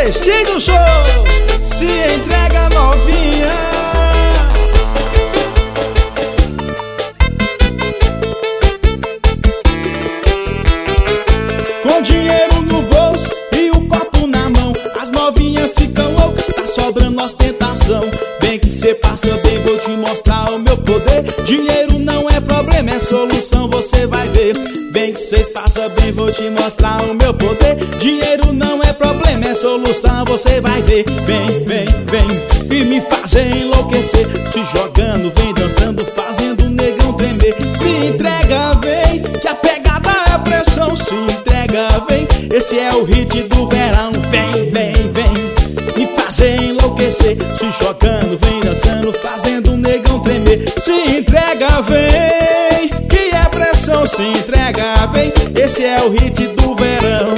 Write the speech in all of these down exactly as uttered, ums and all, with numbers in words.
Celestinho do show. Se entrega novinha. Com dinheiro no bolso e o copo na mão, as novinhas ficam loucas, tá sobrando ostentação. Bem que cê passa bem, vou te mostrar o meu poder. Dinheiro não é problema, é solução, você vai ver. Bem que cês passam bem, vou te mostrar o meu poder. Dinheiro não é problema, é solução, você vai ver. Vem, vem, vem, e me fazem enlouquecer. Se jogando, vem dançando, fazendo o negão tremer. Se entrega, vem, que a pegada é pressão. Se entrega, vem, esse é o hit do verão. Vem, vem, vem, me fazem enlouquecer. Se jogando, vem dançando, fazendo o negão tremer. Se entrega, vem, que é pressão. Se entrega, vem, esse é o hit do verão.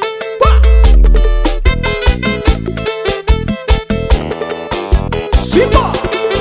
Simbora!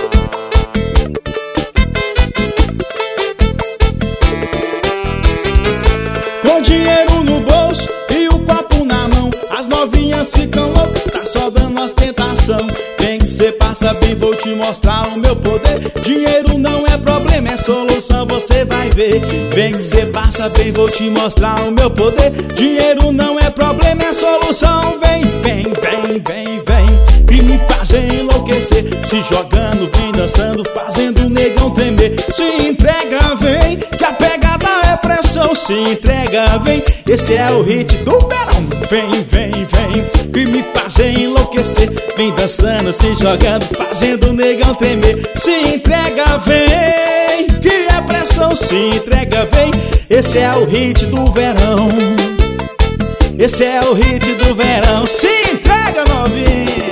Com dinheiro no bolso e o copo na mão, as novinhas ficam loucas, tá sobrando ostentação. Vem que cê passa bem, vou te mostrar o meu poder. Dinheiro não é problema, é solução, você vai ver. Vem que cê passa bem, vou te mostrar o meu poder. Dinheiro não é problema, é solução. Vem, vem, vem, vem, vem, e me fazem enlouquecer. Se jogando, vem dançando, fazendo o negão tremer. Se entrega, vem, que a pegada é pressão. Se entrega, vem, esse é o hit do verão. Vem, vem, vem, e me fazem enlouquecer. Vem dançando, se jogando, fazendo o negão tremer. Se entrega, vem, que é pressão. Se entrega, vem, esse é o hit do verão. Esse é o hit do verão. Se entrega, novinha.